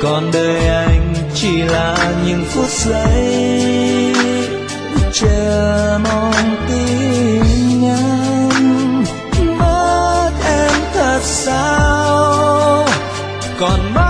còn đời anh chỉ là những phút giây chờ mong tin nhắn. Mất em thật sao, còn mất